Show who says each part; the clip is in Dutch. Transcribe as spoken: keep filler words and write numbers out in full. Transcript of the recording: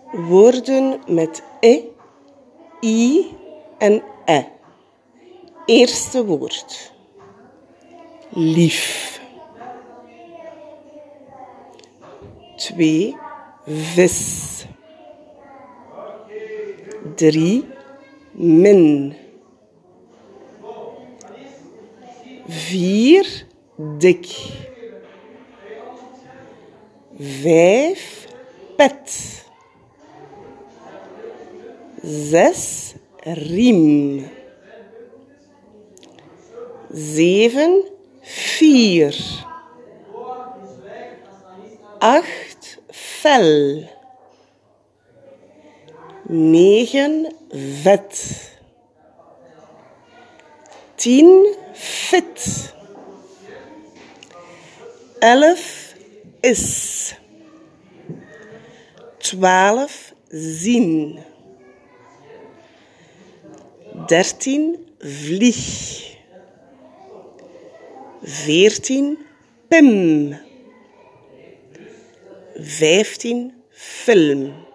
Speaker 1: Woorden met e, i en e. Eerste woord. Lief. Twee, vis. Drie, min. Vier, dik. Vijf, pet. Zes, riem. Zeven, vier. Acht, vel. Negen, vet. Tien, fit. Elf, is. Twaalf, zien. Dertien, vlieg. Veertien, pim. Vijftien, film.